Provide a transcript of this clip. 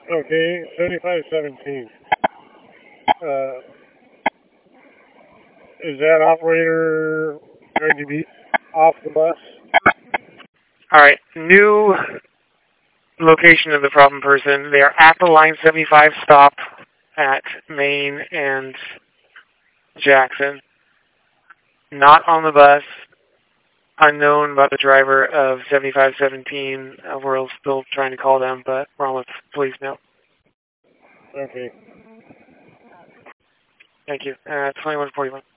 Okay, 7517. Is that operator going to be off the bus? All right, new location of the problem person. They are at the Line 75 stop at Main and Jackson. Not on the bus. Unknown about the driver of 7517. We're still trying to call them, but we're on with police now. Okay. Thank you. 2141.